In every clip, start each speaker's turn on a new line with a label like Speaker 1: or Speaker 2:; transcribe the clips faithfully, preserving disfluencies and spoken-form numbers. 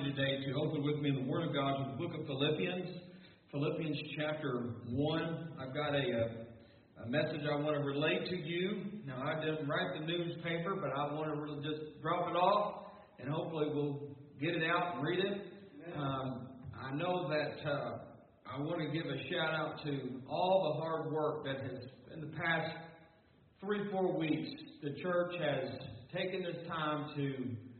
Speaker 1: you today to open with me in the Word of God to the book of Philippians. Philippians chapter one. I've got a, a, a message I want to relate to you. Now, I didn't write the newspaper, but I want to really just drop it off, and hopefully we'll get it out and read it. Um, I know that uh, I want to give a shout out to all the hard work that has, in the past three, four weeks, the church has taken this time to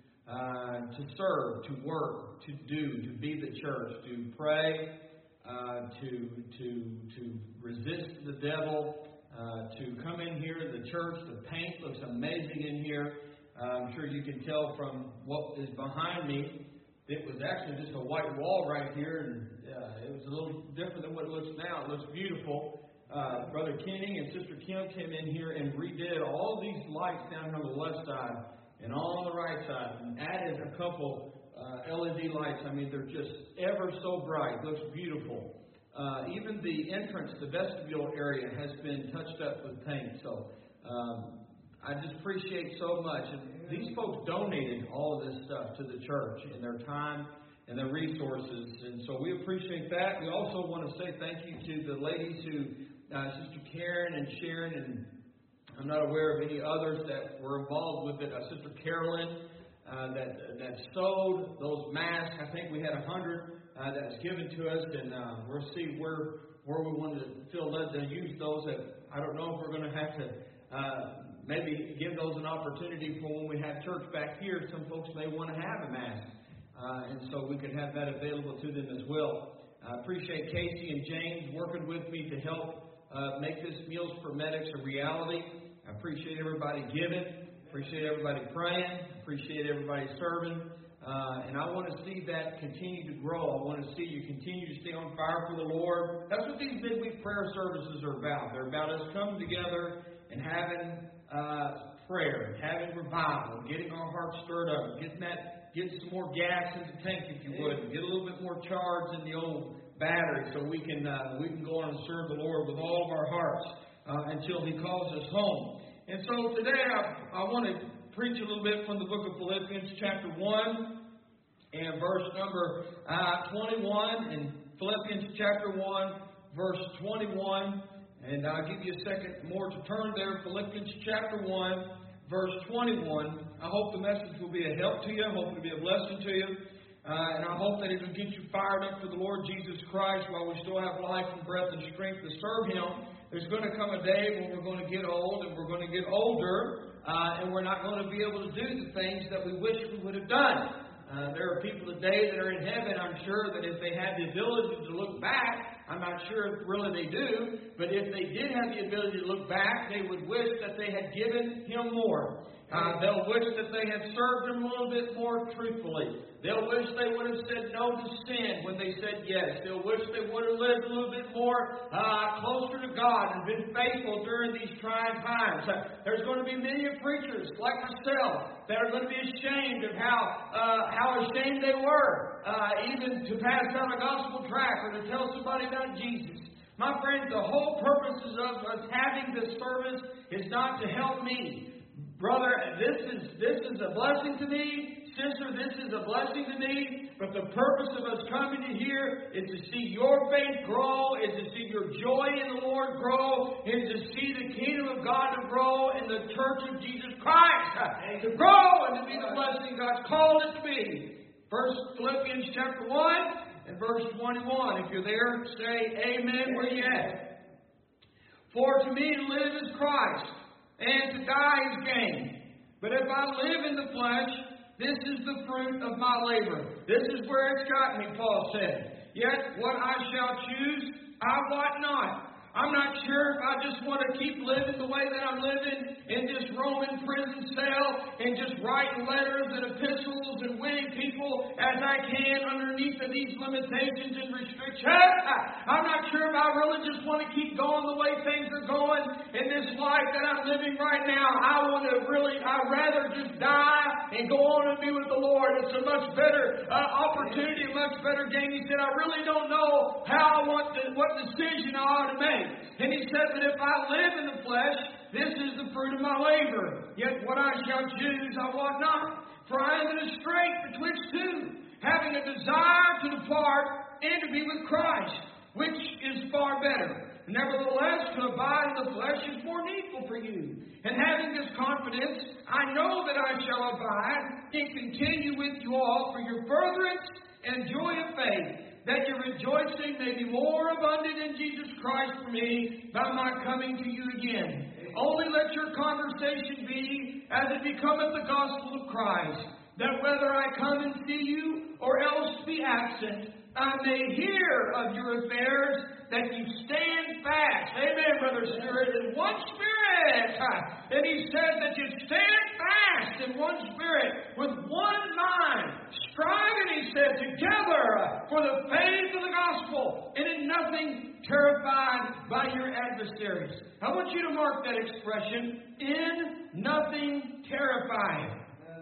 Speaker 1: uh, to serve, to work, to do, to be the church, to pray, uh, to to to resist the devil, uh, to come in here to the church. The paint looks amazing in here. Uh, I'm sure you can tell from what is behind me. It was actually just a white wall right here, and uh, it was a little different than what it looks now. It looks beautiful. Uh, Brother Kenny and Sister Kim came in here and redid all these lights down here on the left side and all on the right side, and added a couple uh, L E D lights. I mean, they're just ever so bright. It looks beautiful. Uh, even the entrance, the vestibule area, has been touched up with paint. So um, I just appreciate so much. And these folks donated all of this stuff to the church in their time and their resources. And so we appreciate that. We also want to say thank you to the ladies who, uh, Sister Karen and Sharon, and I'm not aware of any others that were involved with it. Uh, Sister Carolyn uh, that that sewed those masks. I think we had a hundred uh, that was given to us, and uh, we'll see where where we want to feel led to use those. That I don't know if we're going to have to uh, maybe give those an opportunity for when we have church back here. Some folks may want to have a mask, uh, and so we could have that available to them as well. I appreciate Casey and James working with me to help uh, make this Meals for Medics a reality. I appreciate everybody giving. Appreciate everybody praying. Appreciate everybody serving. Uh, and I want to see that continue to grow. I want to see you continue to stay on fire for the Lord. That's what these midweek prayer services are about. They're about us coming together and having uh, prayer, having revival, getting our hearts stirred up, getting that, getting some more gas in the tank, if you would, and get a little bit more charge in the old battery, so we can uh, we can go on and serve the Lord with all of our hearts uh, until He calls us home. And so today I, I want to preach a little bit from the book of Philippians chapter one and verse number uh, twenty-one, and Philippians chapter one, verse twenty-one. And I'll give you a second more to turn there. Philippians chapter one, verse twenty-one. I hope the message will be a help to you. I hope it will be a blessing to you. Uh, and I hope that it will get you fired up for the Lord Jesus Christ while we still have life and breath and strength to serve Him. There's going to come a day when we're going to get old and we're going to get older, uh, and we're not going to be able to do the things that we wish we would have done. Uh, there are people today that are in heaven, I'm sure, that if they had the ability to look back, I'm not sure if really they do, but if they did have the ability to look back, they would wish that they had given Him more. Uh, they'll wish that they had served Him a little bit more truthfully. They'll wish they would have said no to sin when they said yes. They'll wish they would have lived a little bit more uh, closer to God and been faithful during these trying times. Uh, there's going to be many preachers like myself that are going to be ashamed of how uh, how ashamed they were, uh, even to pass out a gospel tract or to tell somebody about Jesus. My friends, the whole purpose of us having this service is not to help me. Brother, this is this is a blessing to me. Sister, this is a blessing to me. But the purpose of us coming to here is to see your faith grow, is to see your joy in the Lord grow, is to see the kingdom of God to grow in the church of Jesus Christ. To grow and to be the blessing God's called it to be. First Philippians chapter one and verse twenty-one. If you're there, say amen where you at. For to me to live is Christ, and to die is gain. But if I live in the flesh, this is the fruit of my labor. This is where it's got me, Paul said. Yet what I shall choose, I wot not. I'm not sure if I just want to keep living the way that I'm living in this Roman prison cell and just writing letters and epistles and winning people as I can underneath of these limitations and restrictions. I'm not sure if I really just want to keep going the way things are going in this life that I'm living right now. I want to really, I'd rather just die and go on and be with the Lord. It's a much better uh, opportunity, a much better game. He said, I really don't know how I want to, what decision I ought to make. And he said that if I live in the flesh, this is the fruit of my labor. Yet what I shall choose, I wot not. For I am in a strait betwixt two, having a desire to depart and to be with Christ, which is far better. Nevertheless, to abide in the flesh is more needful for you. And having this confidence, I know that I shall abide and continue with you all for your furtherance and joy of faith, that your rejoicing may be more abundant in Jesus Christ for me by my coming to you again. Only let your conversation be as it becometh the gospel of Christ, that whether I come and see you or else be absent, I may hear of your affairs, that you stand fast. Amen, Brother Stewart. In one spirit. And he says that you stand fast in one spirit, with one mind, striving, he said, together for the faith of the gospel, and in nothing terrified by your adversaries. I want you to mark that expression, in nothing terrified.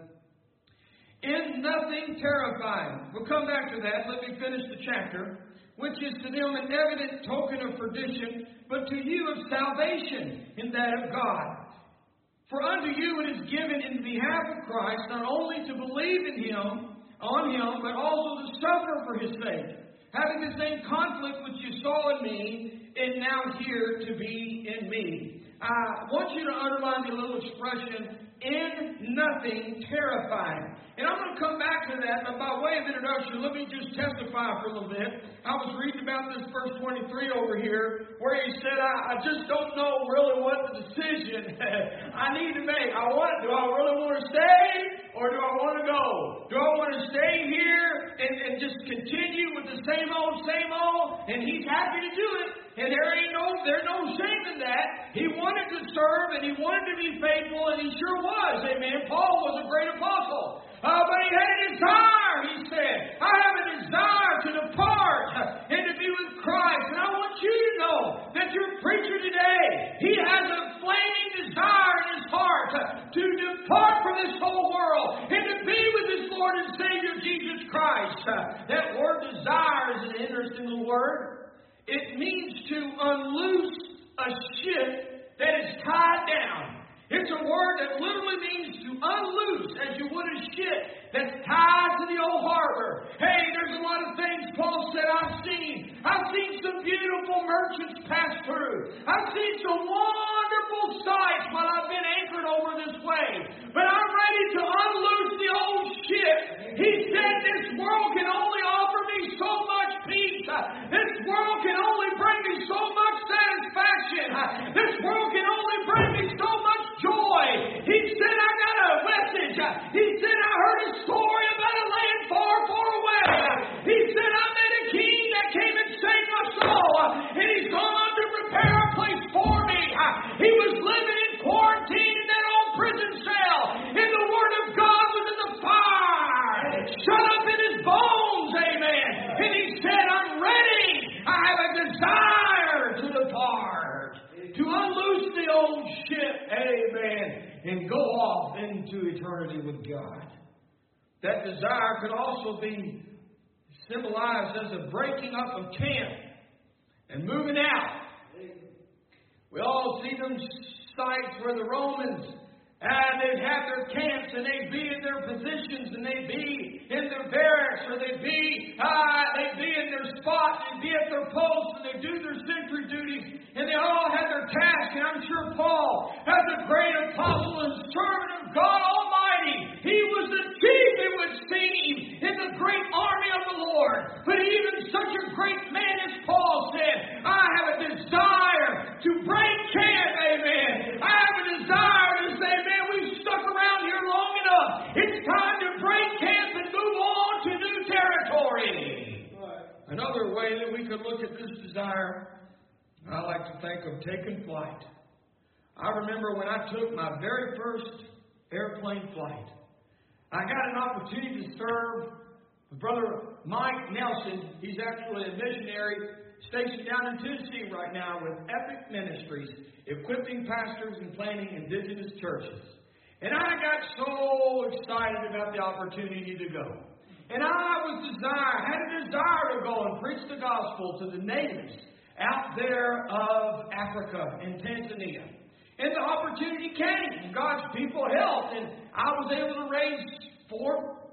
Speaker 1: In nothing terrified. We'll come back to that. Let me finish the chapter. Which is to them an evident token of perdition, but to you of salvation in that of God. For unto you it is given in behalf of Christ, not only to believe in Him, on Him, but also to suffer for His sake, having the same conflict which you saw in me, and now here to be in me. I want you to underline the little expression, in nothing terrified. And I'm going to come back to that, but by way of introduction, let me just testify for a little bit. I was reading about this verse twenty-three over here, where he said, I, I just don't know really what the decision I need to make. I want, do I really want to stay, or do I want to go? Do I want to stay here and, and just continue with the same old, same old? And he's happy to do it. And there ain't no, there's no shame in that. He wanted to serve and he wanted to be faithful, and he sure was. Amen. Paul was a great apostle. Uh, but he had a desire, he said. I have a desire to depart and to be with Christ. And I want you to know that your preacher today, he has a flaming desire in his heart to depart from this whole world and to be with his Lord and Savior Jesus Christ. That word desire is an interesting little word. It means to unloose a ship that is tied down. It's a word that literally means to unloose, as you would a ship that's tied to the old harbor. Hey, there's a lot of things Paul said I've seen. I've seen some beautiful merchants pass through. I've seen some wonderful sights while I've been anchored over this way. But I'm ready to unloose the old ship. He said this world can only offer me so much peace. This world can only bring me so much satisfaction. This world can only bring me so much joy. He said, I got a message. He said, I heard a story about a land far, far away. He said, I met a king that came and saved my soul. And he's gone to prepare a place for me. He was living in quarantine in that old prison cell. And the word of God was in the fire, shut up in his bones. Amen. And he said, I'm ready. I have a desire to depart, to unloose the old ship, amen, and go off into eternity with God. That desire could also be symbolized as a breaking up of camp and moving out. We all see them sites where the Romans, and they'd have their camps, and they'd be in their positions, and they'd be in their barracks, or they'd be, uh, they'd be in their spots, and be at their posts, and they'd do their sentry duties, and they all had their task. And I'm sure Paul, as a great apostle and servant of God Almighty, he was the chief, it would seem, in the great army of the Lord. But even such a great man as Paul said, I have a desire to break camp, amen. I have a desire to say, man, we've stuck around here long enough. It's time to break camp and move on to new territory. Right. Another way that we could look at this desire, I like to think of taking flight. I remember when I took my very first airplane flight. I got an opportunity to serve Brother Mike Nelson. He's actually a missionary stationed down in Tennessee right now with Epic Ministries, equipping pastors and planting indigenous churches. And I got so excited about the opportunity to go. And I was desire, had a desire to go and preach the gospel to the natives out there of Africa and Tanzania. And the opportunity came. God's people helped. And I was able to raise four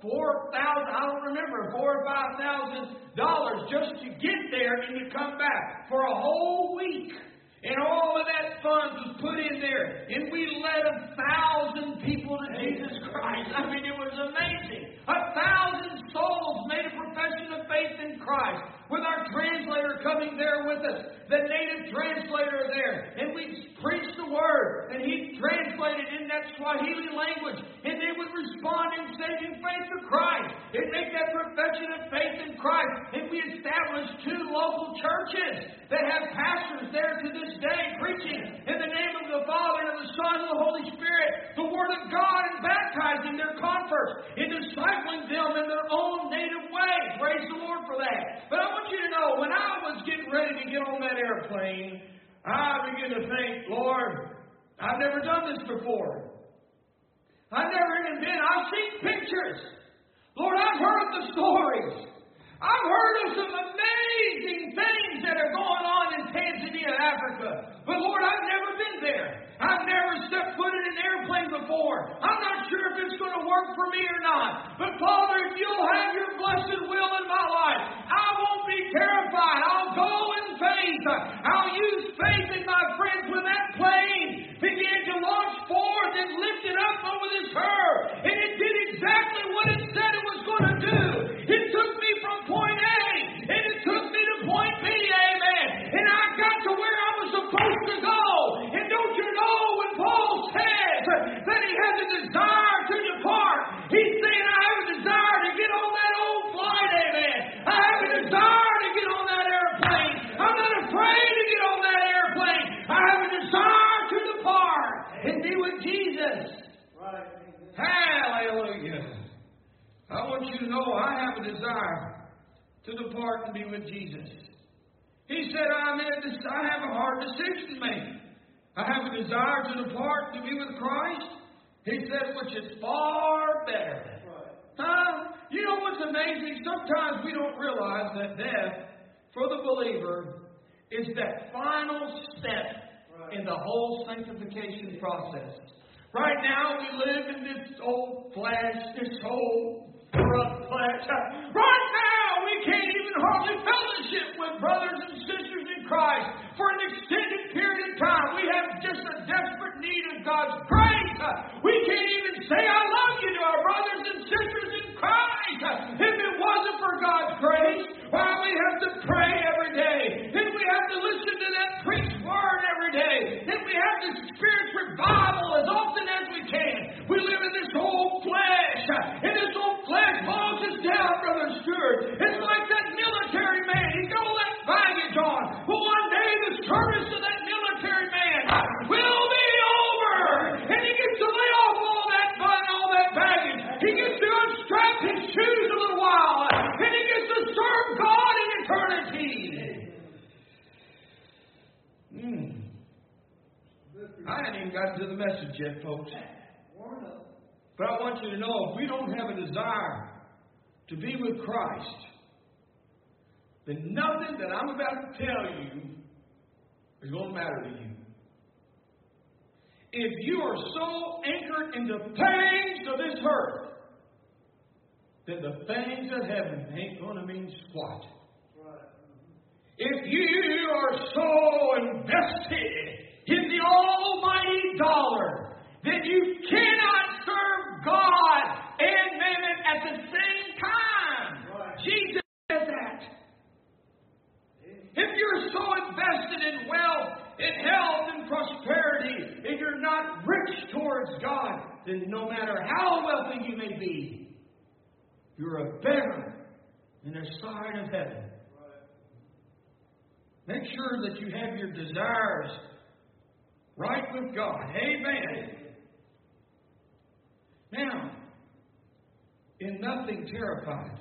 Speaker 1: four thousand, I don't remember, four or five thousand dollars just to get there and to come back for a whole week. And all of that funds was put in there. And we led a thousand people to Jesus Christ. I mean, it was amazing. A thousand souls made a profession of faith in Christ. With our translator coming there with us. The native translator there. And we preached the Word. And he translated in that Swahili language. And they would respond in saving faith to Christ. And make that profession of faith in Christ. And we established two local churches that have pastors there to this day preaching in the name of the Father and of the Son and the Holy Spirit the Word of God, and baptizing their converts and discipling them in their own native way. Praise the Lord for that. But I want you to know, when I was getting ready to get on that airplane, I began to think, Lord, I've never done this before. I've never even been. I've seen pictures. Lord, I've heard the stories. I've heard of some amazing things that are going on in Tanzania, Africa. But Lord, I've never been there. I've never stepped foot in an airplane before. I'm not sure if it's going to work for me or not. But Father, if you'll have your blessed will in my life, I won't be terrified. I'll go in faith. I'll use faith in my friends when that plane began to launch forth and lift it up over this earth. And it did exactly what it said it was going to do. It took me from point A, and it took me to point B, amen. And I got to where I was supposed to go. And don't you know, when Paul says that he has a desire to depart, he's saying, I have a desire to get on that old flight, amen. I have a desire to get on that airplane. I'm not afraid to get on that airplane. I have a desire to depart and be with Jesus. Right. Hallelujah. I want you to know I have a desire to depart and be with Jesus. He said, I'm in a, I have a hard decision to make. I have a desire to depart to be with Christ. He said, which is far better. Huh? You know what's amazing? Sometimes we don't realize that death for the believer is that final step in the whole sanctification process. Right now we live in this old flesh, this old corrupt flesh. Right now we can't even hardly fellowship with brothers and sisters in Christ for an extended period of time. We have just a desperate need of God's grace. We can't even say I love you to our brothers and sisters in Christ. If it wasn't for God's grace, why we have to pray every day. And we have to listen to that preached word every day. And we have to experience revival as often as we can. We live in this old flesh. And this old flesh bogs us down, Brother Stewart. It's like that military man. He's got all that baggage on. But one day the service of that military man will be over. And he gets to lay off all that fun, all that baggage. He gets to unstrap his shoes a little while. And he gets to serve God in eternity. Hmm. I haven't even gotten to the message yet, folks. But I want you to know, if we don't have a desire to be with Christ, then nothing that I'm about to tell you is going to matter to you. If you are so anchored in the things of this earth, then the things of heaven ain't going to mean squat. If you are so invested in the almighty dollar that you cannot serve God and mammon at the same time. Right. Jesus said that. If you're so invested in wealth, in health, and prosperity, and you're not rich towards God, then no matter how wealthy you may be, you're a beggar in the sight of heaven. Right. Make sure that you have your desires right with God. Amen. Now, in nothing terrified,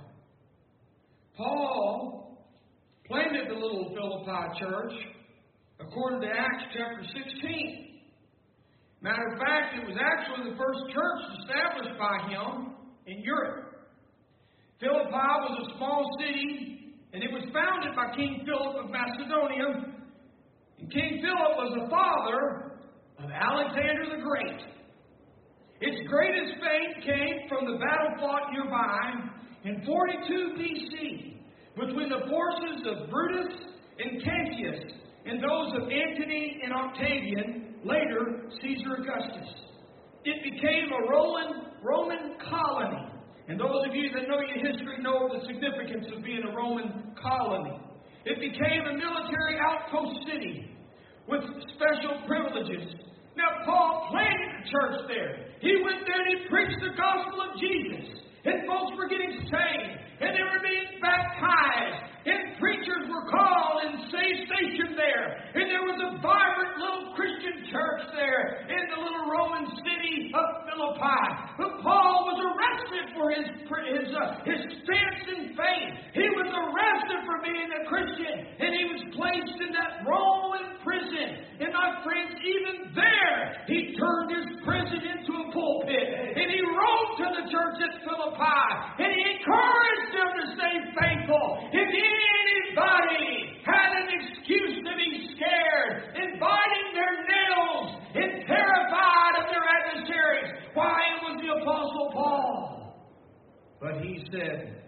Speaker 1: Paul planted the little Philippi church according to Acts chapter sixteen. Matter of fact, it was actually the first church established by him in Europe. Philippi was a small city, and it was founded by King Philip of Macedonia. And King Philip was the father of Alexander the Great. Its greatest fame came from the battle fought nearby in forty-two B C between the forces of Brutus and Cassius and those of Antony and Octavian, later Caesar Augustus. It became a Roman, Roman colony. And those of you that know your history know the significance of being a Roman colony. It became a military outpost city with special privileges. Now, Paul planted a church there. He went there and he preached the gospel of Jesus. And folks were getting saved. And they were being baptized. And preachers were called and saved stationed there. And there was a vibrant little Christian church there in the little Roman city of Philippi. But Paul was arrested for his his, uh, his stance in faith. He was arrested for being a Christian. And he was placed in that Roman prison. And my friends, even there, he turned his prison into a pulpit. And he wrote to the church at Philippi. And he encouraged them to stay faithful. If anybody had an excuse to be scared and biting their nails and terrified of their adversaries, why, it was the Apostle Paul. But he said,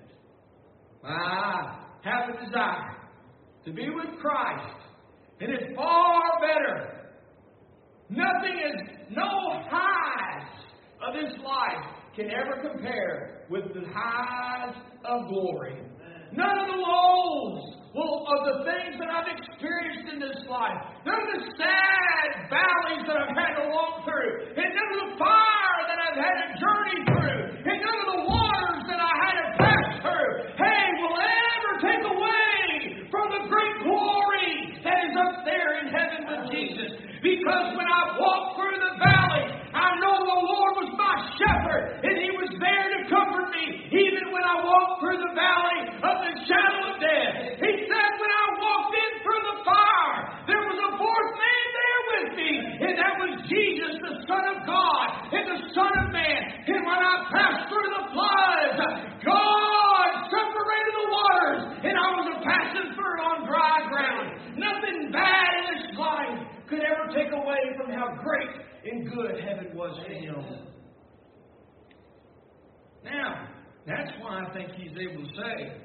Speaker 1: I have a desire to be with Christ. And it's far better. Nothing is, no highs of this life can ever compare with the highs of glory. None of the lows will, of the things that I've experienced in this life. None of the sad valleys that I've had to walk through. And none of the fire that I've had to journey through. And none of the waters that I had to pass through. Hey, will ever take away from the great glory that is up there in heaven with Jesus. Because when I walked through the valley, I know the Lord was my shepherd. And He was there to comfort me. Even when I walked through the valley of the shadow of death. He said when I walked in through the fire, there was a fourth man there with me. And that was Jesus, the Son of God and the Son of Man. And when I passed through the floods, God separated the waters. And I was a passing through on dry ground. Nothing bad in this life could ever take away from how great and good heaven was for Him. Now, that's why I think He's able to say,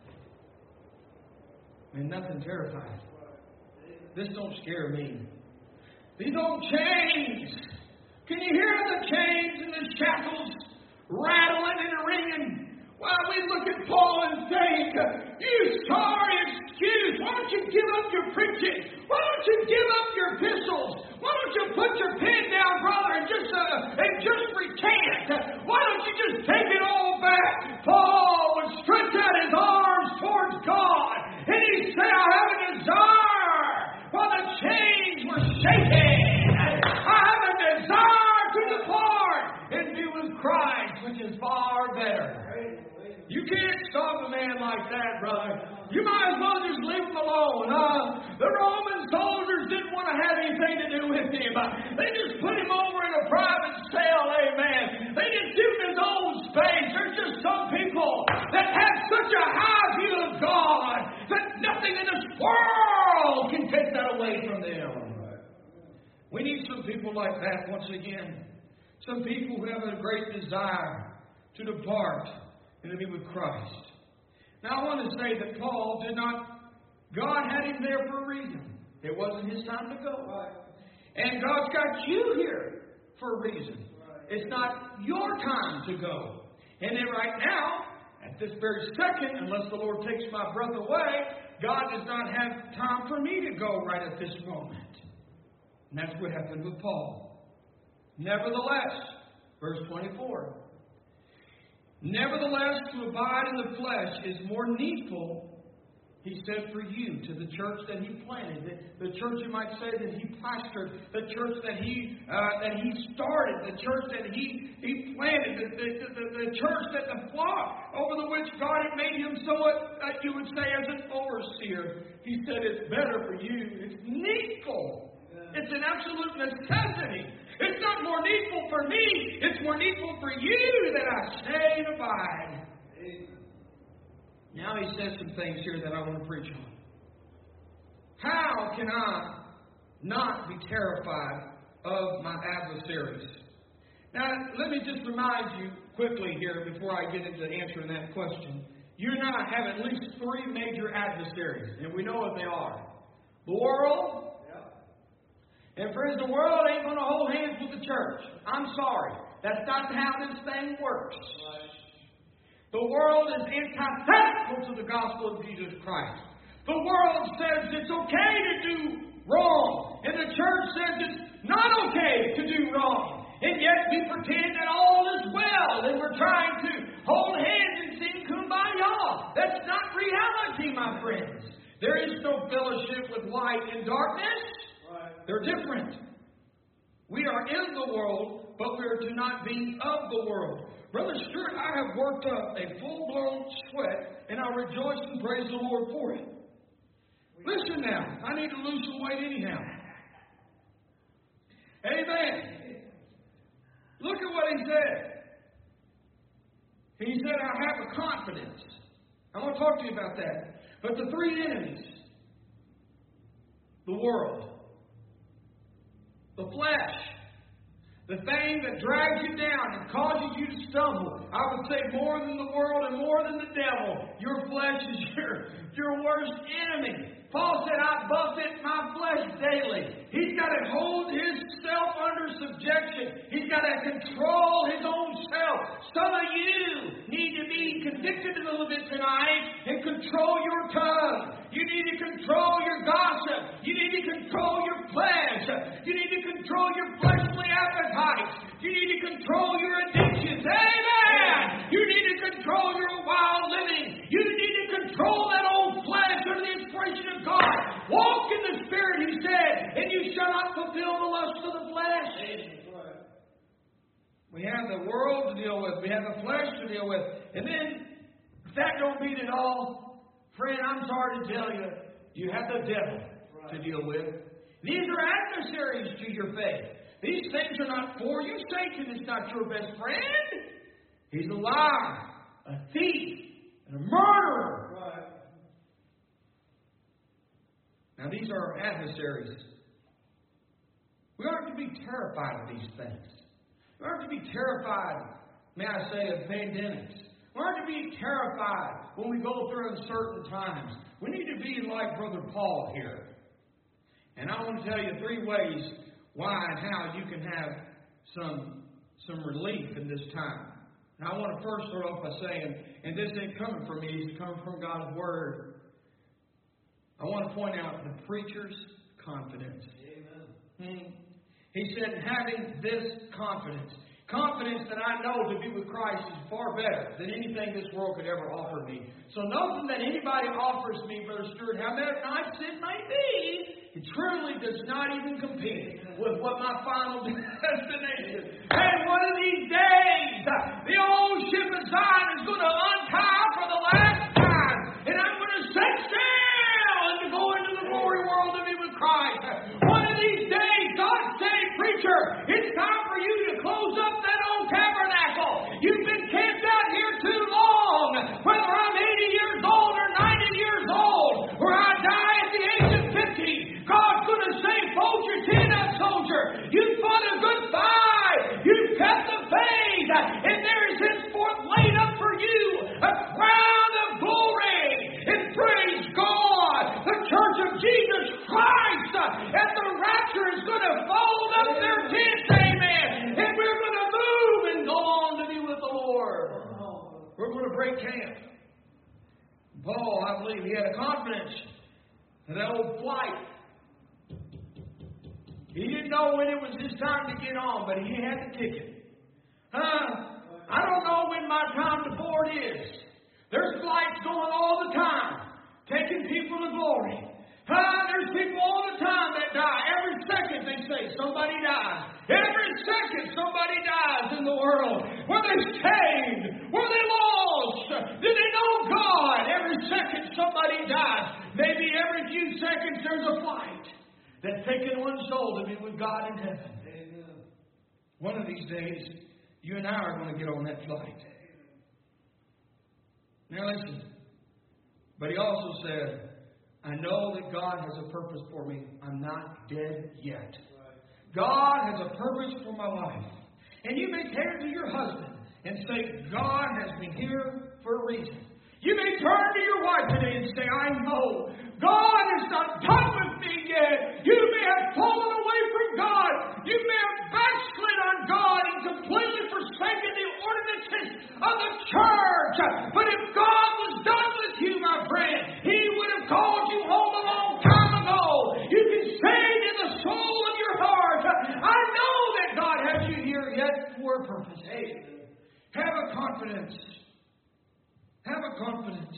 Speaker 1: and nothing terrifies. This don't scare me. These old chains. Can you hear the chains and the shackles rattling and ringing? Why, we look at Paul and think, you sorry excuse, why don't you give up your preaching? Why don't you give up your epistles? Why don't you put your pen down, brother, and just uh, and just recant? Why don't you just take it all back? Paul would stretch out his arms towards God, and he said, I have a desire while the chains were shaking. I have a desire to depart and be with Christ, which is far better. You can't stop a man like that, brother. You might as well just leave him alone. Uh, the Roman soldiers didn't want to have anything to do with him. Uh, they just put him over in a private cell, amen. They just give him his own space. There's just some people that have such a high view of God that nothing in this world can take that away from them. We need some people like that once again. Some people who have a great desire to depart and to be with Christ. Now I want to say that Paul did not, God had him there for a reason. It wasn't his time to go. Right. And God's got you here for a reason. Right. It's not your time to go. And then right now, at this very second, unless the Lord takes my breath away, God does not have time for me to go right at this moment. And that's what happened with Paul. Nevertheless, verse twenty-four. Nevertheless, to abide in the flesh is more needful, he said, for you, to the church that he planted, the, the church, you might say, that he pastored, the church that he uh, that he started, the church that he, he planted, the, the, the, the church that the flock over the which God had made him somewhat, uh, you would say, as an overseer. He said, it's better for you. It's needful. It's an absolute necessity. It's not more needful for me. It's more needful for you that I stay and abide. Now he says some things here that I want to preach on. How can I not be terrified of my adversaries? Now, let me just remind you quickly here before I get into answering that question. You and I have at least three major adversaries, and we know what they are. The world. And friends, the world ain't going to hold hands with the church. I'm sorry. That's not how this thing works. The world is antithetical to the gospel of Jesus Christ. The world says it's okay to do wrong. And the church says it's not okay to do wrong. And yet we pretend that all is well. And we're trying to hold hands and sing kumbaya. That's not reality, my friends. There is no fellowship with light and darkness. They're different. We are in the world, but we are to not be of the world. Brother Stuart, I have worked up a full-blown sweat, and I rejoice and praise the Lord for it. Listen now, I need to lose some weight anyhow. Amen. Look at what he said. He said, I have a confidence. I want to talk to you about that. But the three enemies, the world, the flesh, the thing that drags you down and causes you to stumble. I would say more than the world and more than the devil. Your flesh is your, your worst enemy. Paul said, I buffet my flesh daily. He's got to hold himself under subjection. He's got to control his own self. Some of you need to be convicted a little bit tonight and control your tongue. You need to control your gossip. You need to control your flesh. You need to control your fleshly appetites. You need to control your addictions. Amen! You need to control your wild living. You need to control that old flesh under the inspiration of God. Walk in the Spirit, he said, and you shall not fulfill the lust of the flesh. We have the world to deal with. We have the flesh to deal with. And then, if that don't beat it all, friend, I'm sorry to tell you, you have the devil to deal with. These are adversaries to your faith. These things are not for you. Satan is not your best friend. He's a liar, a thief, and a murderer. Right. Now, these are our adversaries. We aren't to be terrified of these things. We aren't to be terrified, may I say, of pandemics. We aren't to be terrified when we go through uncertain times. We need to be like Brother Paul here. And I want to tell you three ways why and how you can have some, some relief in this time. And I want to first start off by saying, and this ain't coming from me, it's coming from God's Word. I want to point out the preacher's confidence. Amen. He said, having this confidence. Confidence that I know to be with Christ is far better than anything this world could ever offer me. So nothing that anybody offers me, Brother Stuart, however nice it may be, it truly does not even compete with what my final destination. And one of these days, the old ship of Zion is going to untie for the last time. And I'm going to set sail and to go into the glory world to be with Christ. One of these days, God say, preacher, it's time for you to close up that old tabernacle. You've been camped out here too long. Whether I'm eighty years old or ninety years old, or I die at the age of fifty, God's going to say, fold your tent up, soldier. You fought a good fight. You've kept the faith. And there is henceforth laid up for you a crown of glory. And praise God, the church of Jesus Christ at the rapture is going to fold up their tents, amen. And we're going to move and go on to be with the Lord. We're going to break camp. Paul, I believe, he had a confidence in that old flight. He didn't know when it was his time to get on, but he had the ticket. Huh? I don't know when my time to board is. There's flights going all the time, taking people to glory. Huh? There's people all the time that die. Every second they say somebody dies. Every second somebody dies in the world. Were they saved? Were they lost? Did they know God? Every second somebody dies. Maybe every few seconds there's a flight that's taking one soul to be with God in heaven. Amen. One of these days, you and I are going to get on that flight. Now listen. But he also said, I know that God has a purpose for me. I'm not dead yet. God has a purpose for my life. And you may turn to your husband and say, God has me here for a reason. You may turn to your wife today and say, I know God is not done with me yet. You may have fallen away from God. You may have backslid on God and completely forsaken the ordinances of the church. But if God was done with you, my friend, He would have called you home a long time ago. You can say it in the soul of your heart, I know that God has you here yet for a purpose. Hey, have a confidence. Have a confidence.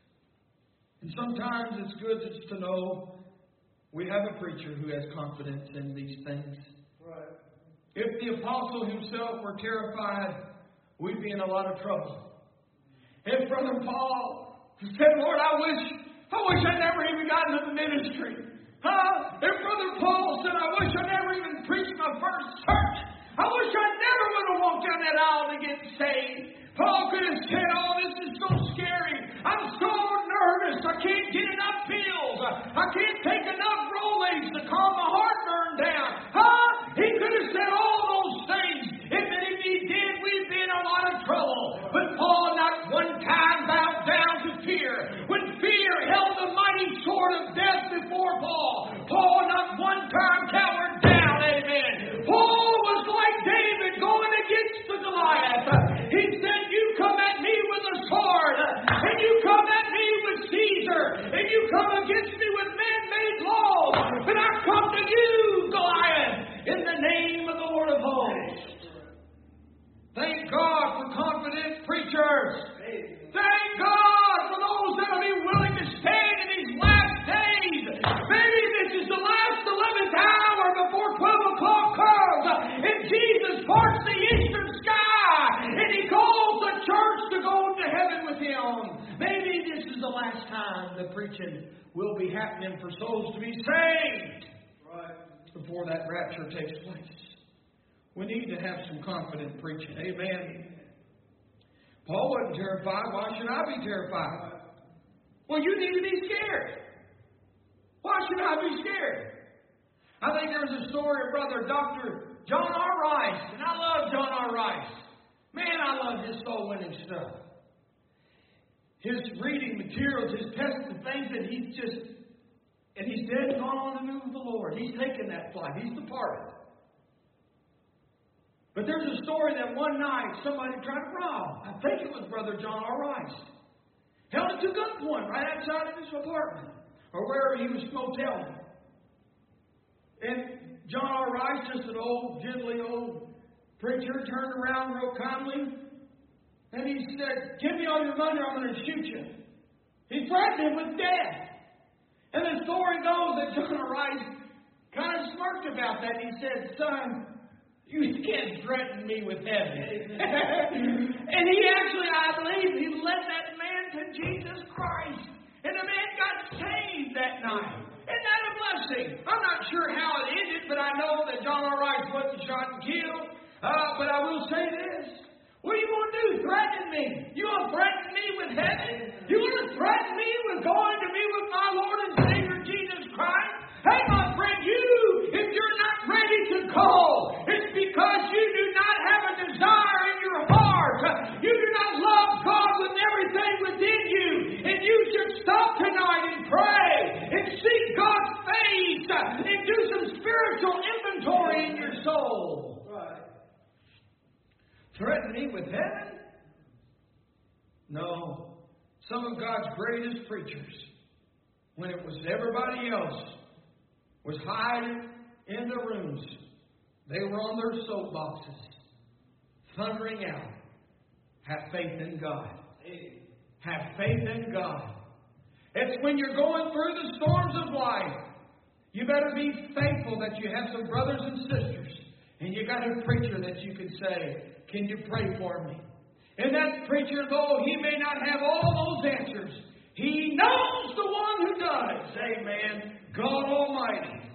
Speaker 1: And sometimes it's good just to know we have a preacher who has confidence in these things. Right. If the apostle himself were terrified, we'd be in a lot of trouble. If Brother Paul said, Lord, I wish, I wish I never even got into the ministry. Huh? If Brother Paul said, I wish I never even preached my first church. I wish I never would have walked down that aisle to get saved. Paul could have said, oh, this is so scary. I'm so nervous. I can't get enough pills. I can't take enough Rolaids to calm my heartburn down. Huh? He could have said all those things. And then if he did, we'd be in a lot of trouble. But Paul not one time bowed down to fear. When fear held the mighty sword of death before Paul, Paul not one time cowered down. Amen. Paul was like David going against the Goliath. He said, you come at me with a sword, and you come at me with Caesar, and you come against me with man-made laws, but I come to you, Goliath, in the name of the Lord of hosts. Thank God for confident preachers. Thank God for those that will be willing to stand in these last days. Maybe this is the last eleventh hour before twelve o'clock comes, and Jesus parts the eastern sky, and He calls the church to go to heaven with Him. Maybe this is the last time the preaching will be happening for souls to be saved. Right. Before that rapture takes place. We need to have some confident preaching. Amen. Paul wasn't terrified. Why should I be terrified? Well, you need to be scared. Why should I be scared? I think there was a story of Brother Doctor John R. Rice, and I love John R. Rice. Man, I love his soul-winning stuff. His reading materials, his tests and things that he's just, and he's dead and gone on to move with the Lord. He's taken that flight. He's departed. But there's a story that one night somebody tried to rob. I think it was Brother John R. Rice. Held him to gunpoint right outside of his apartment or wherever he was moteling. And John R. Rice, just an old, gently old preacher, turned around real kindly and he said, give me all your money or I'm going to shoot you. He threatened him with death. And the story goes that John R. Rice kind of smirked about that. He said, son, you can't threaten me with heaven. And he actually, I believe, he led that man to Jesus Christ. And the man got saved that night. Isn't that a blessing? I'm not sure how it ended, but I know that John R. Rice wasn't shot and killed. Uh, but I will say this. What are you going to do? Threaten me? You want to threaten me with heaven? You want to threaten me with going to be with my Lord and Savior Jesus Christ? Hey, my friend, you, if you're not ready to go, it's because you do not have a desire in your heart. You do not love God with everything within you. And you should stop tonight and pray and seek God's face and do some spiritual inventory in your soul. Right. Threaten me with heaven? No. Some of God's greatest preachers, when it was everybody else was hiding in the rooms, they were on their soapboxes, thundering out, have faith in God. Have faith in God. It's when you're going through the storms of life, you better be thankful that you have some brothers and sisters, and you got a preacher that you can say, can you pray for me? And that preacher, though he may not have all those answers, he knows the one who does. Amen. God Almighty.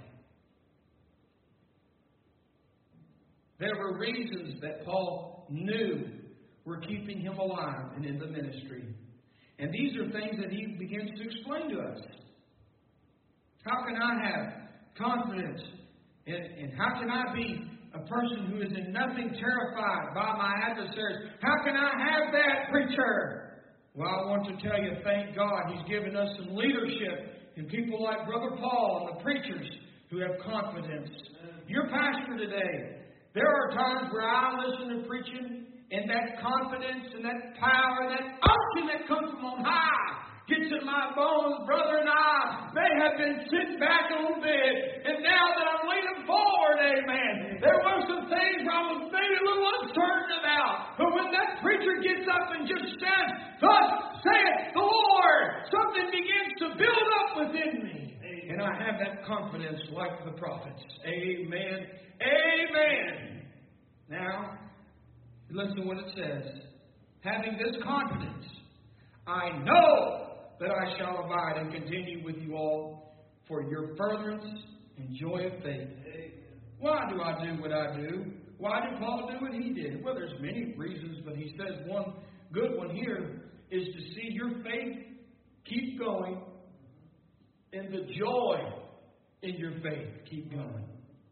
Speaker 1: There were reasons that Paul knew were keeping him alive and in the ministry. And these are things that he begins to explain to us. How can I have confidence? And, and how can I be a person who is in nothing terrified by my adversaries. How can I have that, preacher? Well, I want to tell you, thank God He's given us some leadership in people like Brother Paul and the preachers who have confidence. Your pastor today, there are times where I listen to preaching and that confidence and that power and that unction that comes from on high gets in my bones. Brother and I may have been sitting back on bed, and now that I'm leaning forward, amen, there were some things where I was maybe a little uncertain about. But when that preacher gets up and just says, "Thus saith the Lord," something begins to build up within me. And I have that confidence like the prophets. Amen. Amen. Now, listen to what it says. Having this confidence, I know that I shall abide and continue with you all for your furtherance and joy of faith. Why do I do what I do? Why did Paul do what he did? Well, there's many reasons, but he says one good one here is to see your faith keep going and the joy in your faith keep going.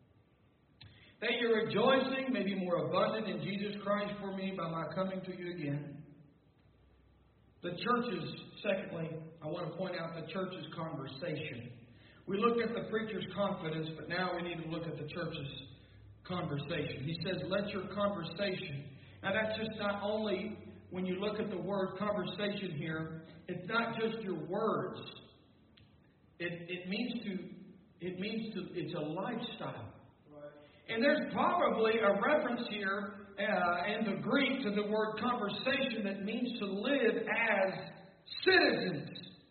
Speaker 1: That your rejoicing may be more abundant in Jesus Christ for me by my coming to you again. The church's, secondly, I want to point out the church's conversation. We looked at the preacher's confidence, but now we need to look at the church's conversation. He says, let your conversation. Now that's just not only, when you look at the word conversation here, it's not just your words. It, it means to, it means to, it's a lifestyle. And there's probably a reference here uh, in the Greek to the word conversation that means to live as citizens.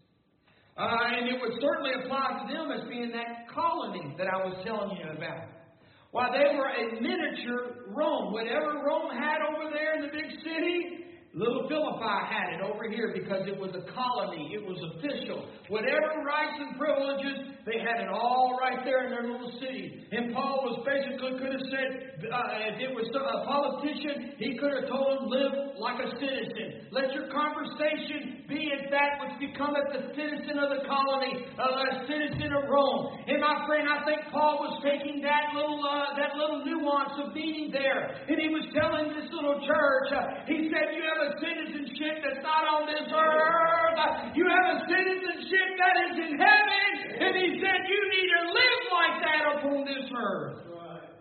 Speaker 1: Uh, and it would certainly apply to them as being that colony that I was telling you about. While they were a miniature Rome, whatever Rome had over there in the big city, little Philippi had it over here because it was a colony. It was official. Whatever rights and privileges, they had it all right there in their little city. And Paul was basically could have said, uh, if it was a politician, he could have told him, live like a citizen. Let your conversation be as that which becometh the citizen of the colony, uh, a citizen of Rome. And my friend, I think Paul was taking that little uh, that little nuance of being there. And he was telling this little church, uh, he said, you have a citizenship that's not on this earth. You have a citizenship that is in heaven. And he said, you need to live like that upon this earth. Right.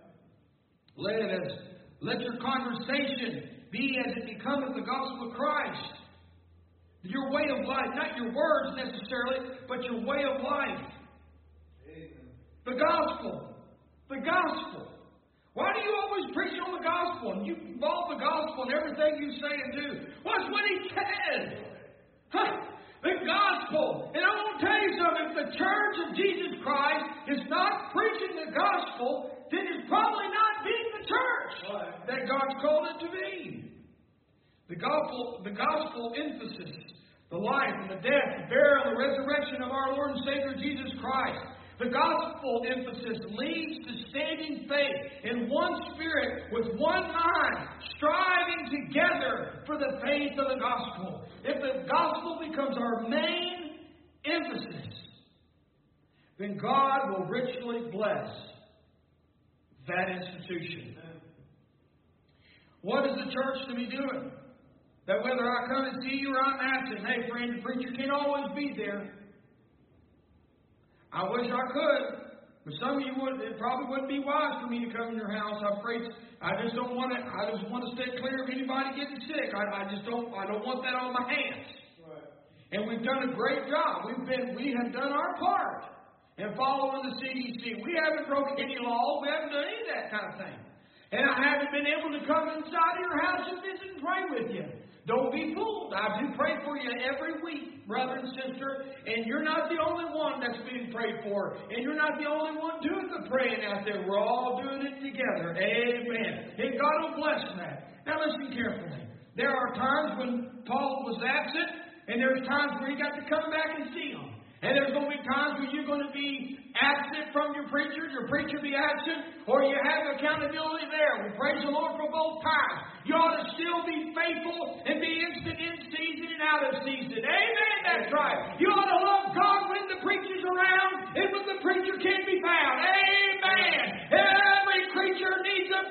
Speaker 1: Let us, let your conversation be as it becometh the gospel of Christ. Your way of life, not your words necessarily, but your way of life. Amen. The gospel. The gospel. Why do you always preach on the gospel and you involve the gospel in everything you say and do? Well, it's what He said. Huh? The gospel. And I want to tell you something. If the church of Jesus Christ is not preaching the gospel, then it's probably not being the church that God's called it to be. The gospel, the gospel emphasis, the life and the death, the burial, and the resurrection of our Lord and Savior Jesus Christ. The gospel emphasis leads to standing faith in one spirit with one mind, striving together for the faith of the gospel. If the gospel becomes our main emphasis, then God will richly bless that institution. What is the church to be doing? That whether I come and see you or I'm absent, hey friend, the preacher can't always be there. I wish I could, but some of you would. It probably wouldn't be wise for me to come in your house. I'm afraid. I just don't want to. I just want to stay clear of anybody getting sick. I, I just don't. I don't want that on my hands. Right. And we've done a great job. We've been. We have done our part in following the C D C. We haven't broken any laws. We haven't done any of that kind of thing. And I haven't been able to come inside of your house and visit and pray with you. Don't be fooled. I do pray for you every week, brother and sister. And you're not the only one that's being prayed for. And you're not the only one doing the praying out there. We're all doing it together. Amen. And God will bless that. Now listen carefully. There are times when Paul was absent. And there's times where he got to come back and see him. And there's going to be times where you're going to be absent from your preacher, your preacher be absent, or you have accountability there. We praise the Lord for both times. You ought to still be faithful and be instant in season and out of season. Amen, that's right. You ought to love God when the preacher's around and when the preacher can't be found. Amen. Every creature needs a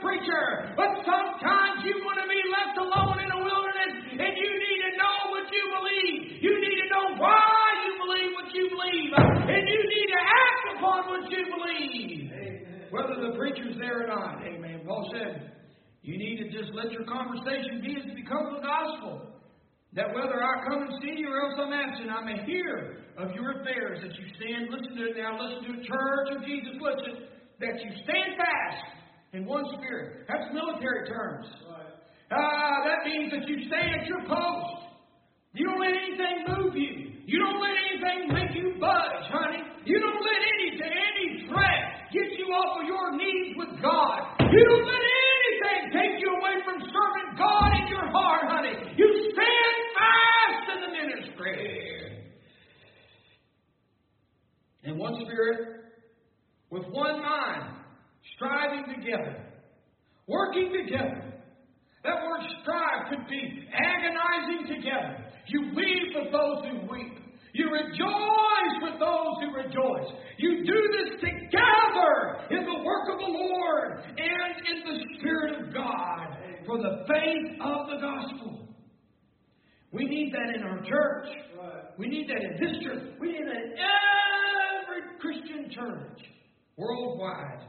Speaker 1: Jubilee. Amen. Whether the preacher's there or not. Amen. Paul said, you need to just let your conversation be as it becomes the gospel. That whether I come and see you or else I'm absent, I may hear of your affairs. That you stand, listen to it now, listen to it, Church of Jesus, listen. That you stand fast in one spirit. That's military terms. Ah, uh, that means that you stay at your post. You don't let anything move you. You don't let anything make you budge, honey. You don't let anything, any threat get you off of your knees with God. You don't let anything take you away from serving God in your heart, honey. You stand fast in the ministry. In one spirit, with one mind, striving together, working together. That word strive could be agonizing together. You weep with those who weep. You rejoice with those who rejoice. You do this together in the work of the Lord and in the Spirit of God for the faith of the gospel. We need that in our church. We need that in this church. We need that in every Christian church worldwide.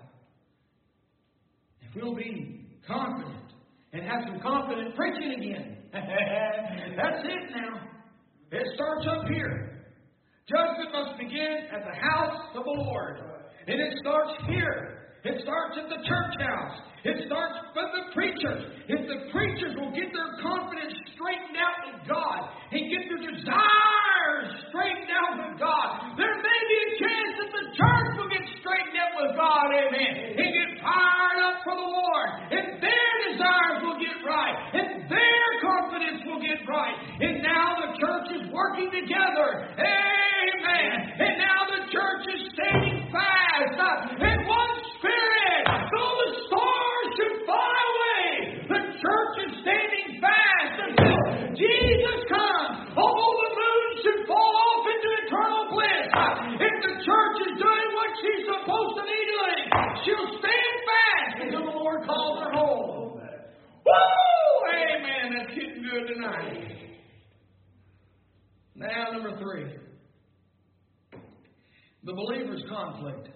Speaker 1: If we'll be confident and have some confident preaching again. That's it now. It starts up here. Judgment must begin at the house of the Lord. And it starts here. It starts at the church house. It starts with the preachers. If the preachers will get their confidence straightened out with God and get their desires straightened out with God, there may be a chance that the church will get straightened out with God, amen, and get fired up for the Lord, and their desires will get right, and their confidence will get right, and now the church is working together, amen, and now the church is standing fast uh, in one spirit. Though the stars should fly away, the church is standing fast until Jesus comes. Although the moon should fall off into eternal bliss, if the church is doing what she's supposed to be doing, she'll stand fast until the Lord calls her home. Woo! Amen. That's getting good tonight. Now, number three. The believer's conflict.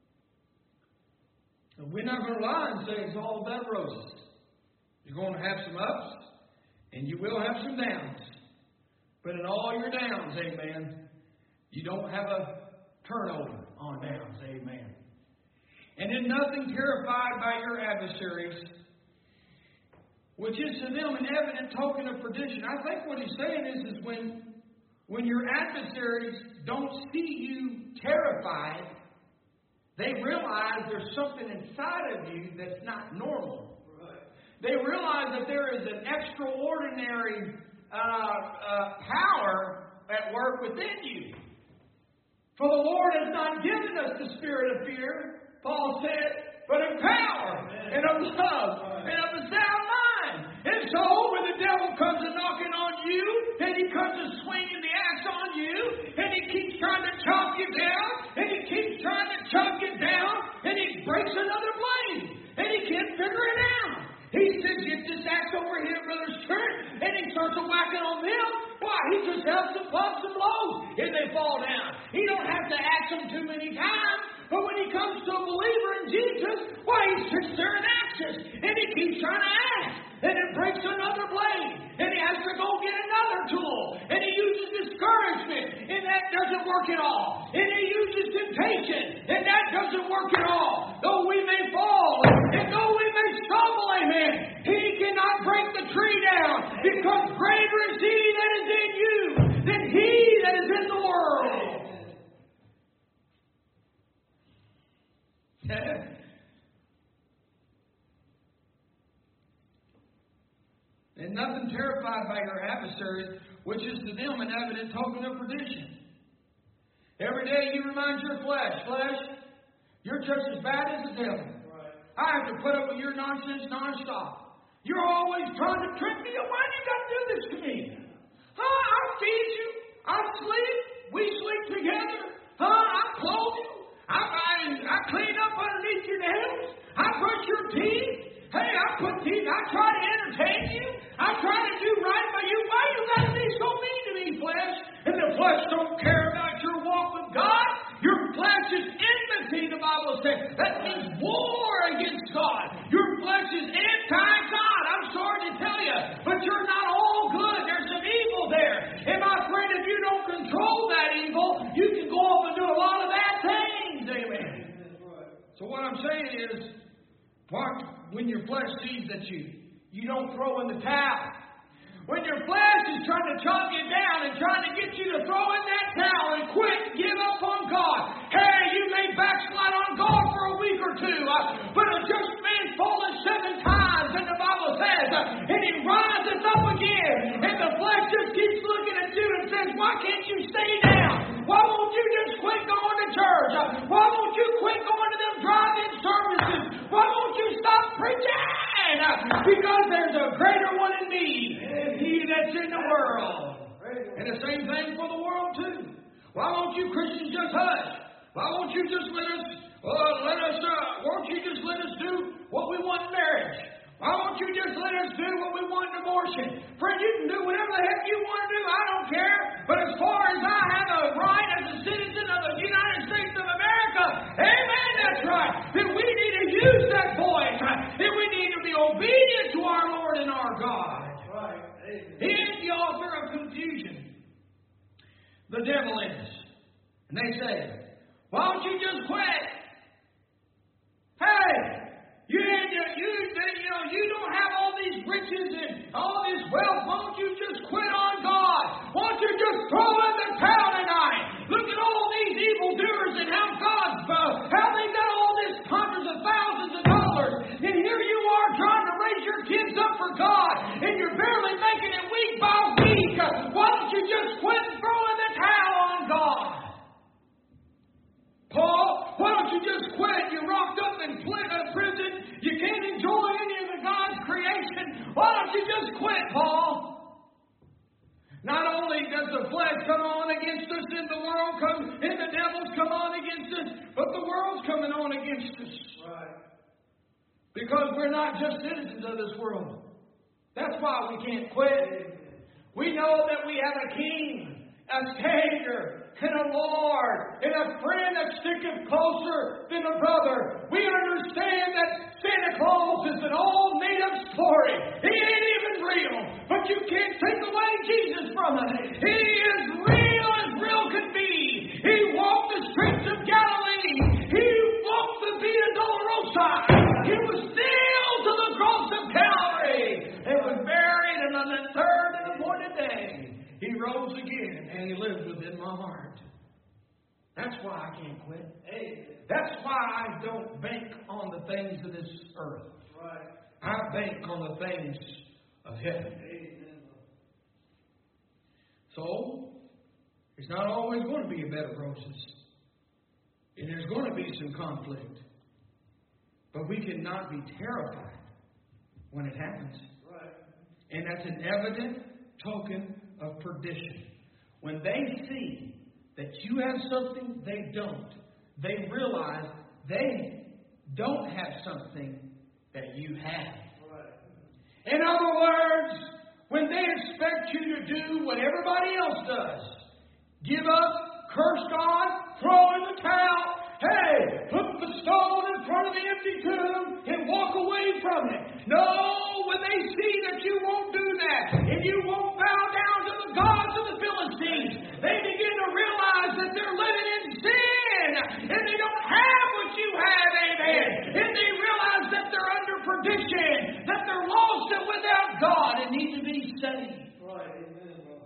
Speaker 1: We're not going to lie and say it's all about roses. You're going to have some ups, and you will have some downs. But in all your downs, amen, you don't have a turnover on downs, amen. And in nothing terrified by your adversaries, which is to them an evident token of perdition. I think what he's saying is, is when, when your adversaries don't see you terrified, they realize there's something inside of you that's not normal. Right. They realize that there is an extraordinary uh, uh, power at work within you. For the Lord has not given us the spirit of fear, Paul said, but of power Amen. And of love right. and of a sound mind. And so when the devil comes a knocking on you, and he comes a swinging the axe on you, and he keeps trying to chop you down, and he keeps trying to chop you down, and he breaks another blade, and he can't figure it out. He says, get this axe over here, Brother Sturt, and he starts to whacking on them. Why? He just helps them pump some blows, and they fall down. He don't have to axe them too many times. But when he comes to a believer in Jesus, why, he sits there and axes, and he keeps trying to axe, and it breaks another blade, and he has to go get another tool, and he uses discouragement, and that doesn't work at all, and he uses temptation, and that doesn't work at all. Though we may fall, and though we may stumble, amen, he cannot break the tree down, because greater is he that is in you than he that is in the world. And nothing terrified by your adversaries, which is to them an evident token of perdition. Every day you remind your flesh, flesh, you're just as bad as the devil. Right. I have to put up with your nonsense nonstop. You're always trying to trick me. Why do you got to do this to me? Huh? I feed you. I sleep. We sleep together. Huh? I clothe you. I, I, I clean up underneath your nails. I brush your teeth. Hey, I put teeth. I try to entertain you. I try to do right by you. Why you got to be so mean to me, flesh? And the flesh don't care about your walk with God. Your flesh is enmity to Bible says. That means war against God. Your flesh is anti-God. I'm sorry to tell you. But you're not all good. There's some evil there. And my friend, if you don't control that evil, you can go off and do a lot of bad things. Amen. So what I'm saying is, what, when your flesh sees that you, you don't throw in the towel. When your flesh is trying to chop you down and trying to get you to throw in that towel and quit, give up on God. Hey, you may backslide on God for a week or two, uh, but a just man falleth seven times, and the Bible says, uh, and he rises up again. And the flesh just keeps looking at you and says, why can't you stay down? Why won't you just quit going to church? Uh, why won't you quit going to them drive-in services? Why won't you stop preaching? Uh, because there's a greater one in me than he that's in the world. And the same thing for the world too. Why won't you Christians just hush? Why won't you just let us, uh, let us, uh, won't you just let us do what we want in marriage? Why won't you just let us do what we want in abortion? Friend, you can do whatever the heck you want to do. I don't care. But as far as I have a right as a citizen of the United States of America, amen, that's right, then we need to use that voice. And we need to be obedient to our Lord and our God. Right. He is the author of confusion. The devil is. And they say, why don't you just quit? Hey, you, you, you, you know, you don't have all these riches and all this wealth. Why don't you just quit on God? Why don't you just throw in the towel tonight? Look at all these evildoers and how God's, uh, how they got all this hundreds of thousands of dollars. And here you are trying to raise your kids up for God. And you're barely making it week by week. Why don't you just quit and throw in the towel on God? Paul, why don't you just quit? You're locked up in prison. You can't enjoy any of the God's creation. Why don't you just quit, Paul? Not only does the flesh come on against us and the world come and the devils come on against us, but the world's coming on against us. Right. Because we're not just citizens of this world. That's why we can't quit. We know that we have a king, a Savior, and a Lord, and a friend that sticketh closer than a brother. We understand that Santa Claus is an all made-up story. He ain't even real. But you can't take away Jesus from it. He is real as real can be. He walked the streets of Galilee. He walked the Via Dolorosa. He was nailed to the cross of Calvary. And was buried, and on the third and appointed day, He rose again, and He lives within my heart. That's why I can't quit. That's why I don't bank on the things of this earth. Right. I bank on the things of heaven. Amen. So, there's not always going to be a bed of roses. And there's going to be some conflict. But we cannot be terrified when it happens. Right. And that's an evident token of perdition. When they see that you have something they don't, they realize they don't have something that you have. Right. In other words, when they expect you to do what everybody else does, give up, curse God, throw in the towel, hey, put the stone in front of the empty tomb and walk away from it. No, when they see that you won't do that and you won't bow down to the gods of the Philistines, they begin to realize that they're living in sin and they don't have what you have, amen. And they realize that they're under perdition, that they're lost and without God and need to be saved. Right, amen.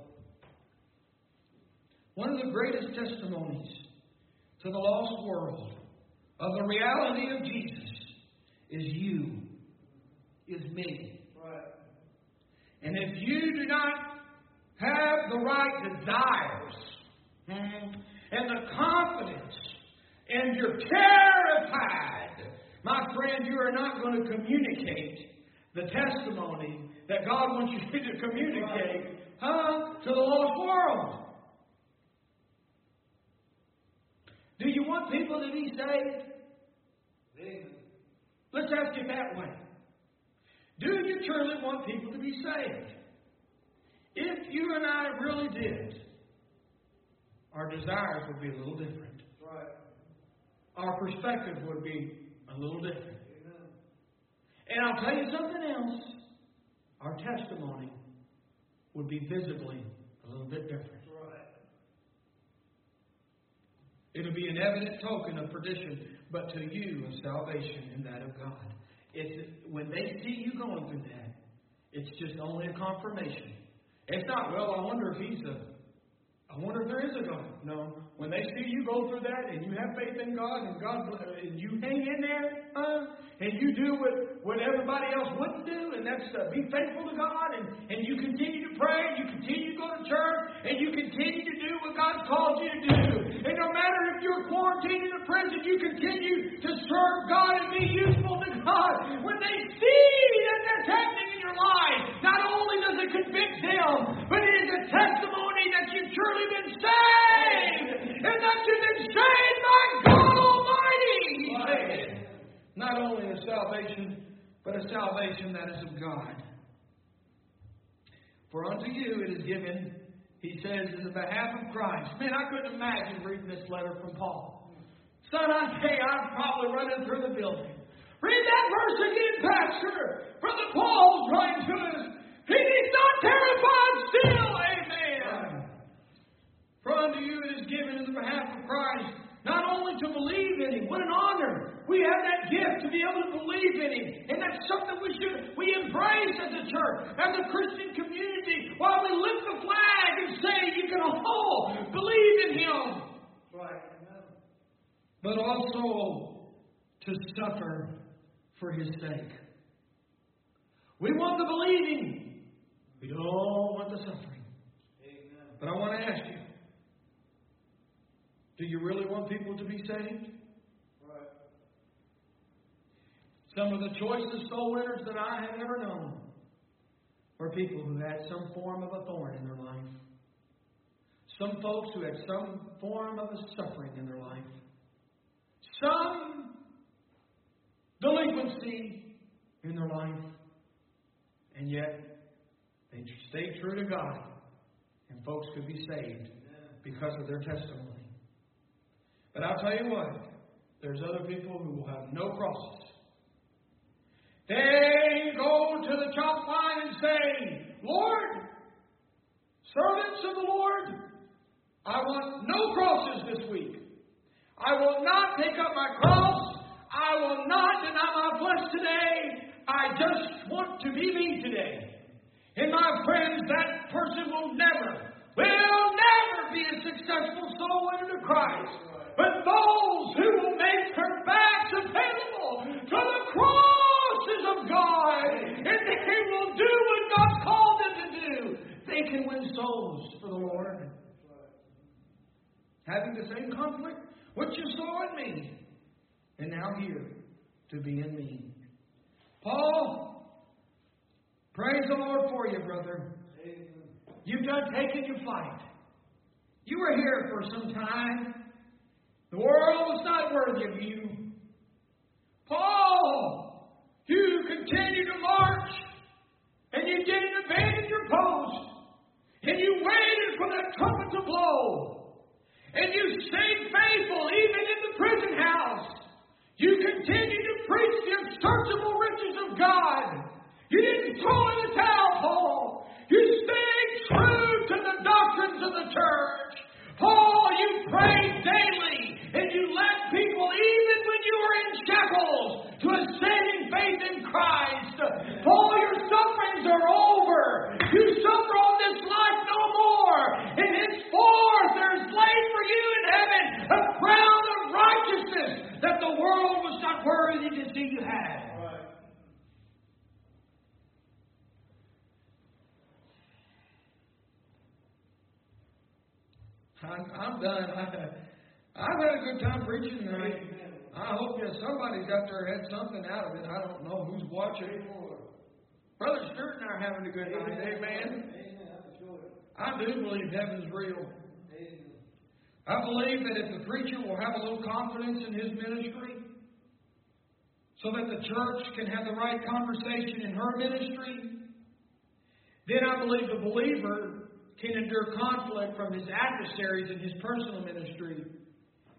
Speaker 1: One of the greatest testimonies to the lost world of the reality of Jesus is you, is me. Right. And if you do not have the right desires and the confidence and you're terrified, my friend, you are not going to communicate the testimony that God wants you to communicate huh, to the lost world. Do you want people to be saved? Amen. Let's ask it that way. Do you truly want people to be saved? If you and I really did, our desires would be a little different. Right. our perspective would be a little different. And I'll tell you something else. Our testimony would be visibly a little bit different. It'll be an evident token of perdition, but to you of salvation and that of God. It's, when they see you going through that, it's just only a confirmation. It's not, well, I wonder if he's a, I wonder if there is a God. No. When they see you go through that and you have faith in God and God and you hang in there, uh, and you do what, what everybody else wouldn't do, and that's uh, be faithful to God, and, and you continue to pray, and you continue to go to church, and you continue to do what God's called you to do. And no matter if you're quarantined in a prison, you continue to serve God and be useful to God. When they see that that's happening in your life, not only does it convict them, but it is a testimony that you've truly been saved, and that you've been saved by God Almighty. Right. Not only a salvation, but a salvation that is of God. For unto you it is given, he says, in the behalf of Christ. Man, I couldn't imagine reading this letter from Paul. Son, I tell you, I'm probably running through the building. Read that verse again, Pastor. Brother Paul's writing to us. He is not terrified still. Amen. For unto you it is given in the behalf of Christ, not only to believe in Him. What an honor. We have that gift to be able to believe in Him. And that's something we should we embrace as a church, as a Christian community, while we lift the flag and say you can all believe in Him. Right. But also to suffer for His sake. We want the believing. We don't want the suffering. Amen. But I want to ask you, do you really want people to be saved? Right. Some of the choicest soul winners that I have ever known were people who had some form of a thorn in their life. Some folks who had some form of a suffering in their life. Some delinquency in their life. And yet, they stayed true to God. And folks could be saved because of their testimony. But I'll tell you what, there's other people who will have no crosses. They go to the chop line and say, Lord, servants of the Lord, I want no crosses this week. I will not take up my cross. I will not deny my flesh today. I just want to be me today. And my friends, that person will never, will never be a successful soul winner to Christ. But those who will make their backs available to the crosses of God, and they will do what God called them to do, they can win souls for the Lord. Having the same conflict which you saw in me, and now here to be in me. Paul, praise the Lord for you, brother. You've done taken your fight. You were here for some time. The world was not worthy of you. Paul, you continue to march, and you didn't abandon your post, and you waited for that trumpet to blow, and you stayed faithful even in the prison house. You continued to preach the unsearchable riches of God. You didn't throw in the towel, Paul. You stayed true to the doctrines of the church. Paul, you prayed daily, and you led people, even when you were in shackles, to a saving faith in Christ. Paul, your sufferings are over. You suffer on this life no more. And henceforth, there is laid for you in heaven a crown of righteousness that the world was not worthy to see you have. I'm, I'm done. I, I've had a good time preaching tonight. I hope that somebody's out there had something out of it. I don't know who's watching. Brother Stewart and I are having a good night. Amen. I do believe heaven's real. I believe that if the preacher will have a little confidence in his ministry, so that the church can have the right conversation in her ministry, then I believe the believer can endure conflict from his adversaries in his personal ministry.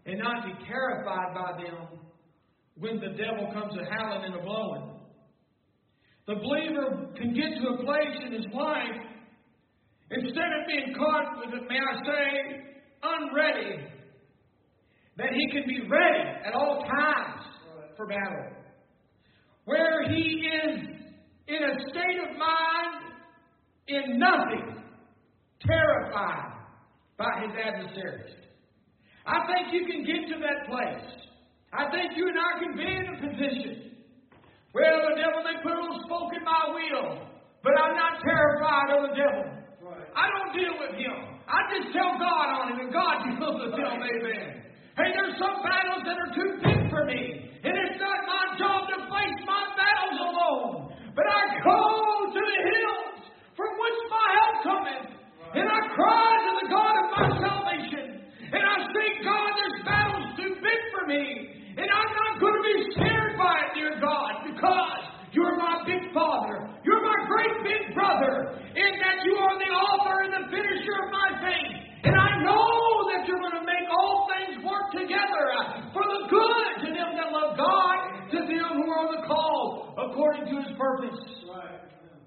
Speaker 1: and not be terrified by them when the devil comes a howling and a blowing. The believer can get to a place in his life, instead of being caught with, may I say, unready, that he can be ready at all times for battle. Where he is in a state of mind, in nothing, terrified by his adversaries. I think you can get to that place. I think you and I can be in a position where the devil may put a little spoke in my wheel, but I'm not terrified of the devil. Right. I don't deal with him. I just tell God on him, and God deals with him. Amen. Hey, there's some battles that are too big for me, and it's not my job to face my battles alone. But I go to the hills from which my help cometh, right. And I cry to the God of my salvation, and I say, God, this battle's too big for me, and I'm not going to be scared by it, dear God, because you're my big Father. You're my great big brother, in that you are the author and the finisher of my faith. And I know that you're going to make all things work together for the good to them that love God, to them who are the called according to His purpose. Right.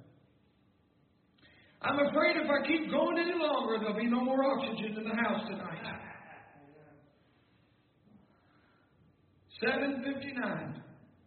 Speaker 1: I'm afraid if I keep going any longer, there'll be no more oxygen in the house tonight. seven fifty-nine.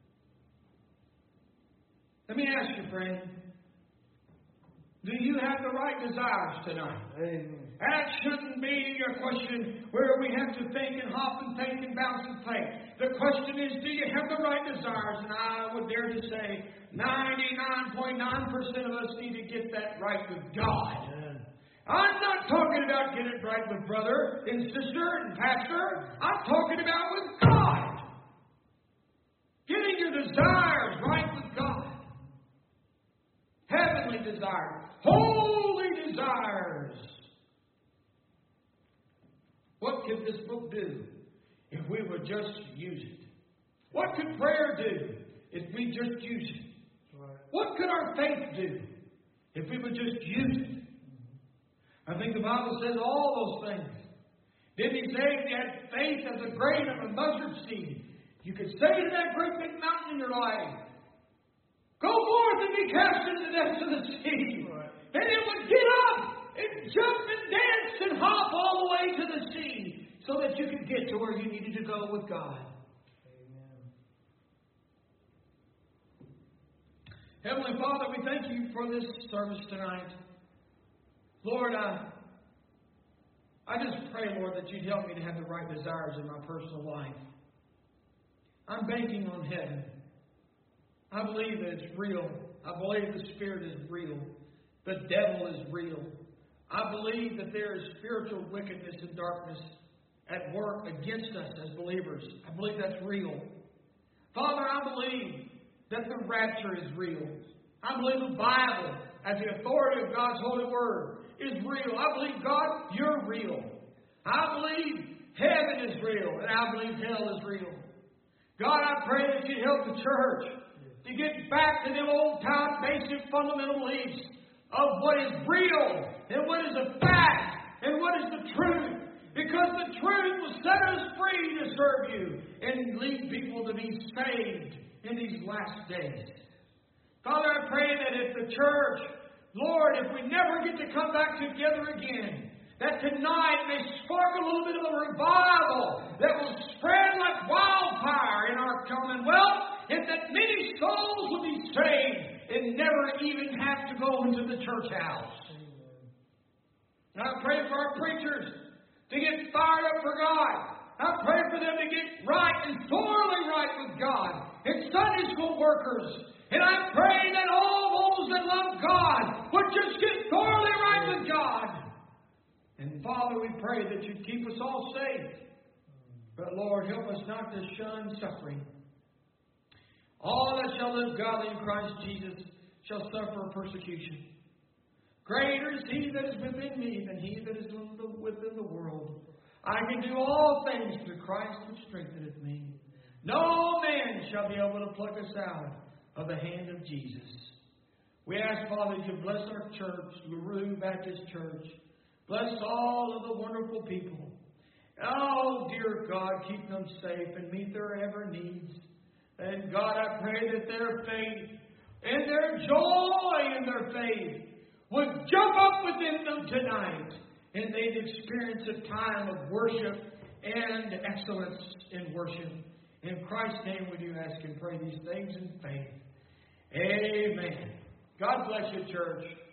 Speaker 1: Let me ask you, friend. Do you have the right desires tonight? Amen. That shouldn't be a question where we have to think and hop and think and bounce and think. The question is, do you have the right desires? And I would dare to say ninety-nine point nine percent of us need to get that right with God. Amen. I'm not talking about getting it right with brother and sister and pastor. I'm talking about with God. Getting your desires right with God. Heavenly desires. Holy desires. What could this book do if we would just use it? What could prayer do if we just use it? Right. What could our faith do if we would just use it? I think the Bible says all those things. Didn't He say if you had faith as a grain of a mustard seed, you could say to that great big mountain in your life, go forth and be cast into the depths of the sea. Right. And it would get up and jump and dance and hop all the way to the sea so that you could get to where you needed to go with God. Amen. Heavenly Father, we thank you for this service tonight. Lord, I, I just pray, Lord, that you'd help me to have the right desires in my personal life. I'm banking on heaven. I believe that it's real. I believe the Spirit is real. The devil is real. I believe that there is spiritual wickedness and darkness at work against us as believers. I believe that's real. Father, I believe that the rapture is real. I believe the Bible, as the authority of God's holy word, is real. I believe, God, you're real. I believe heaven is real, and I believe hell is real. God, I pray that you'd help the church to get back to them old-time basic fundamental beliefs of what is real and what is a fact and what is the truth. Because the truth will set us free to serve you and lead people to be saved in these last days. Father, I pray that if the church, Lord, if we never get to come back together again, that tonight may spark a little bit of a revival that will spread like wildfire in our commonwealth, and that many souls will be saved and never even have to go into the church house. And I pray for our preachers to get fired up for God. I pray for them to get right and thoroughly right with God, and Sunday school workers. And I pray that all those that love God would just get thoroughly right with God. And Father, we pray that you'd keep us all safe. But Lord, help us not to shun suffering. All that shall live godly in Christ Jesus shall suffer persecution. Greater is He that is within me than he that is within the world. I can do all things through Christ which strengtheneth me. No man shall be able to pluck us out of the hand of Jesus. We ask, Father, that you bless our church, LaRue Baptist Church. Bless all of the wonderful people.
Speaker 2: Oh, dear God, keep them safe and meet their every needs. And God, I pray that their faith and their joy in their faith would jump up within them tonight, and they'd experience a time of worship and excellence in worship. In Christ's name, we do ask and pray these things in faith. Amen. God bless you, church.